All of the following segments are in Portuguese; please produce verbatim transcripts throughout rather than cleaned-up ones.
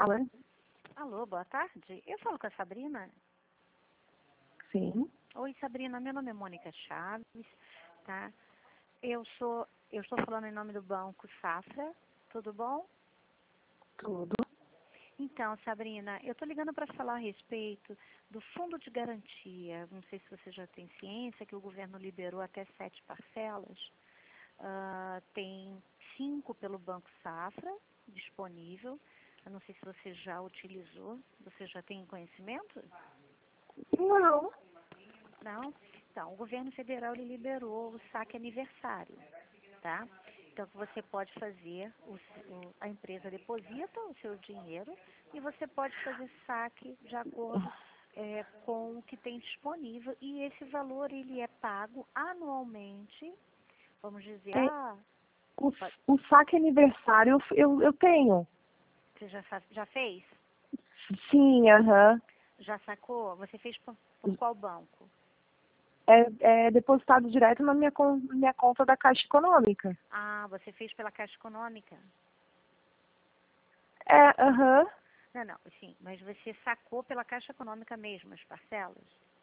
Alô? Alô, boa tarde. Eu falo com a Sabrina. Sim. Oi, Sabrina. Meu nome é Mônica Chaves, tá? Eu sou, eu estou falando em nome do Banco Safra. Tudo bom? Tudo. Então, Sabrina, eu estou ligando para falar a respeito do Fundo de Garantia. Não sei se você já tem ciência que o governo liberou até sete parcelas. Uh, tem cinco pelo Banco Safra disponível. Eu não sei se você já utilizou. Você já tem conhecimento? Não. Não? Então, o governo federal ele liberou o saque aniversário, tá? Então, você pode fazer, o, o, a empresa deposita o seu dinheiro e você pode fazer saque de acordo é, com o que tem disponível. E esse valor, ele é pago anualmente, vamos dizer, É, ah, o, o saque aniversário eu, eu tenho. você já, já fez? Sim, aham. Já sacou? Você fez por, por qual banco? É, é depositado direto na minha, con- minha conta da Caixa Econômica. Ah, você fez pela Caixa Econômica? É, aham. Não, não, sim, mas você sacou pela Caixa Econômica mesmo as parcelas?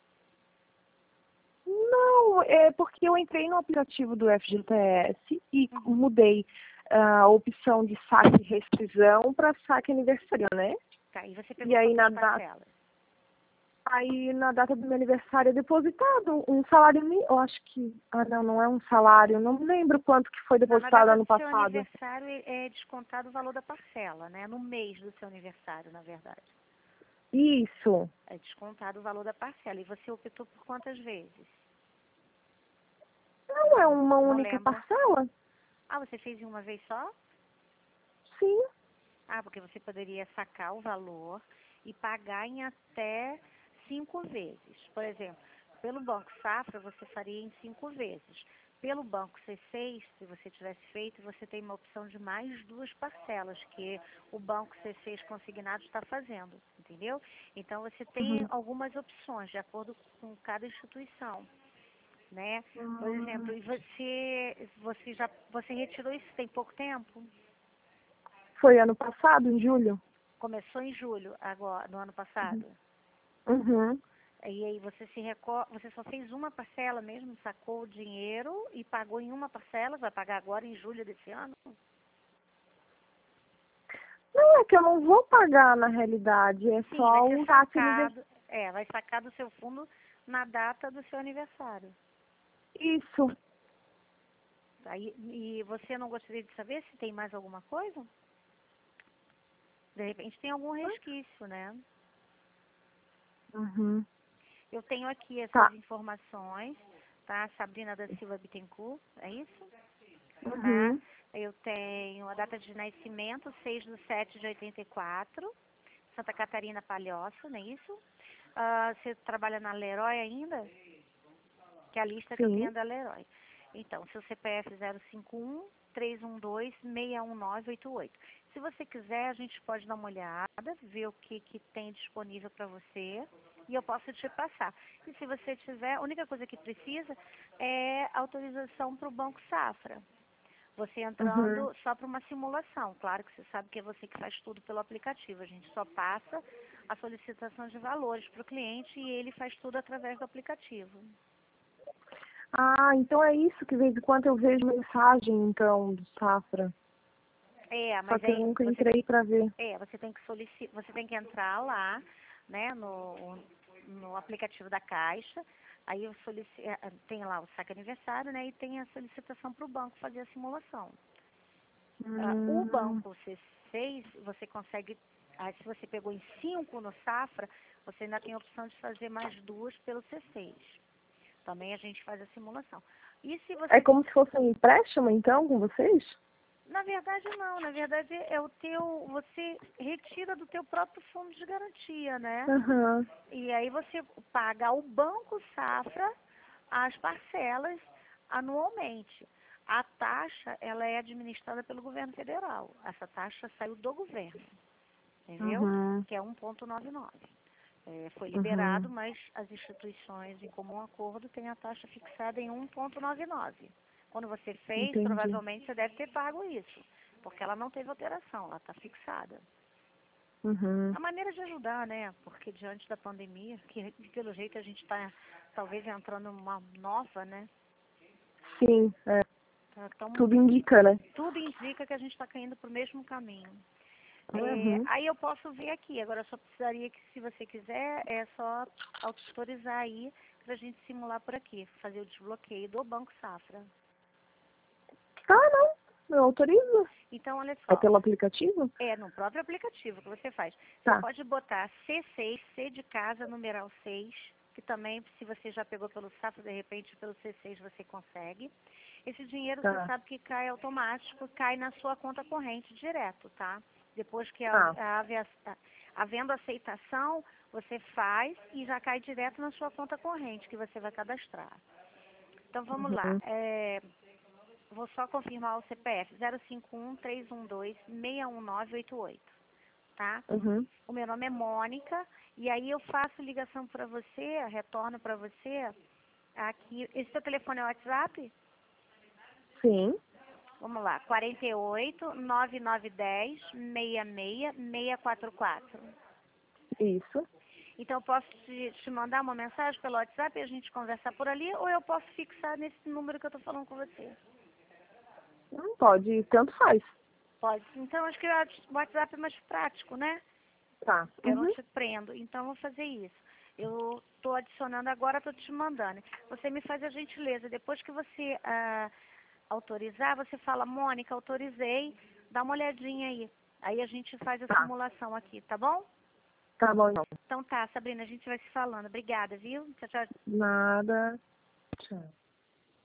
Não, é porque eu entrei no aplicativo do F G T S e Uhum. mudei a opção de saque e rescisão para saque aniversário, né? Tá, e você pegou E aí na quantas data, parcelas? aí na data do meu aniversário é depositado um salário mínimo. Eu acho que. Ah, não, não é um salário. Não me lembro quanto que foi Não, na depositado data ano do seu passado. aniversário é é descontado o valor da parcela, né? No mês do seu aniversário, na verdade. Isso. É descontado o valor da parcela. E você optou por quantas vezes? Não é uma Não única lembra? parcela? Ah, você fez em uma vez só? Sim. Ah, porque você poderia sacar o valor e pagar em até cinco vezes. Por exemplo, pelo Banco Safra você faria em cinco vezes. Pelo Banco C seis, se você tivesse feito, você tem uma opção de mais duas parcelas, que o Banco C seis consignado está fazendo, entendeu? Então você tem Uhum. algumas opções de acordo com cada instituição, né? Por exemplo, Hum, e você, você já você retirou isso tem pouco tempo? Foi ano passado, em julho? Começou em julho, agora, no ano passado. Uhum. E aí você se recor... você só fez uma parcela mesmo, sacou o dinheiro e pagou em uma parcela, vai pagar agora em julho desse ano? Não, é que eu não vou pagar na realidade, é Sim, vai só ser o saque aniversário. sacado, é, vai sacar do seu fundo na data do seu aniversário. Isso. Aí, e você não gostaria de saber se tem mais alguma coisa? De repente tem algum resquício, né? Uhum. Eu tenho aqui as suas Tá. informações, tá? Sabrina da Silva Bittencourt, é isso? Tá? Uhum. Eu tenho a data de nascimento, seis de sete de oitenta e quatro, Santa Catarina Palhoça, não é isso? Ah, você trabalha na Leroy ainda? Que é a lista que eu tenho Sim. é da Leroy. Então, seu C P F zero cinco um, três um dois, seis um nove oito oito. Se você quiser, a gente pode dar uma olhada, ver o que, que tem disponível para você e eu posso te passar. E se você tiver, a única coisa que precisa é autorização para o Banco Safra. Você Uhum. entrando só para uma simulação. Claro que você sabe que é você que faz tudo pelo aplicativo. A gente só passa a solicitação de valores para o cliente e ele faz tudo através do aplicativo. Ah, então é isso que de vez em quando eu vejo mensagem, então, do Safra. É, Só mas que eu aí nunca você, entrei pra ver. é, você tem que solicitar, você tem que entrar lá, né, no, no aplicativo da Caixa. Aí eu solici- eh, tem lá o saque aniversário, né, e tem a solicitação para o banco fazer a simulação. Ah, o Hum, banco C seis, você consegue, ah, se você pegou em cinco no Safra, você ainda tem a opção de fazer mais duas pelo C seis. Também a gente faz a simulação. E se é você, como se fosse um empréstimo, então, com vocês? na verdade não, na verdade é o teu, você retira do teu próprio fundo de garantia, né? Aham. E aí você paga ao Banco Safra as parcelas anualmente. A taxa, ela é administrada pelo governo federal. Essa taxa saiu do governo, entendeu? Uhum. Que é um vírgula noventa e nove. É, foi liberado, Uhum. mas as instituições, em comum acordo, têm a taxa fixada em um vírgula noventa e nove. Quando você fez, Entendi. provavelmente você deve ter pago isso, porque ela não teve alteração, ela está fixada. Uhum. A maneira de ajudar, né? Porque diante da pandemia, que pelo jeito a gente está talvez entrando numa nova, né? Sim, é. Tá, tão- Tudo indica, né? tudo indica que a gente está caindo para o mesmo caminho. É, Uhum. aí eu posso ver aqui, agora eu só precisaria que, se você quiser, é só autorizar aí para a gente simular por aqui, fazer o desbloqueio do Banco Safra. Ah, não. Eu autorizo. Então, olha É só, pelo aplicativo? é no próprio aplicativo que você faz. Você Tá. pode botar C seis, C de casa, numeral seis, que também, se você já pegou pelo Safra, de repente pelo C seis você consegue. Esse dinheiro você Tá. sabe que cai automático, cai na sua conta corrente direto, tá? Depois que a, Tá. a, avia- a- havendo aceitação, você faz e já cai direto na sua conta corrente que você vai cadastrar. Então vamos lá. Uhum. É, vou só confirmar o C P F zero cinco um, três um dois, seis um nove oito oito, tá? Uhum. O meu nome é Mônica e aí eu faço ligação para você, retorno para você aqui. Esse seu telefone é o WhatsApp? Sim. Vamos lá, quarenta e oito, nove nove um zero, seis seis, seis quatro quatro. Isso. Então eu posso te, te mandar uma mensagem pelo WhatsApp e a gente conversar por ali, ou eu posso fixar nesse número que eu estou falando com você? Não pode, tanto faz. Pode. Então acho que o WhatsApp é mais prático, né? Tá. Eu não Uhum. te prendo, então eu vou fazer isso. Eu estou adicionando agora, estou te mandando. Você me faz a gentileza, depois que você ah, autorizar, você fala, Mônica, autorizei, dá uma olhadinha aí. Aí a gente faz a Tá. simulação aqui, tá bom? Tá bom, então. Então tá, Sabrina, a gente vai se falando. Obrigada, viu? Tchau, tchau. Nada. Tchau.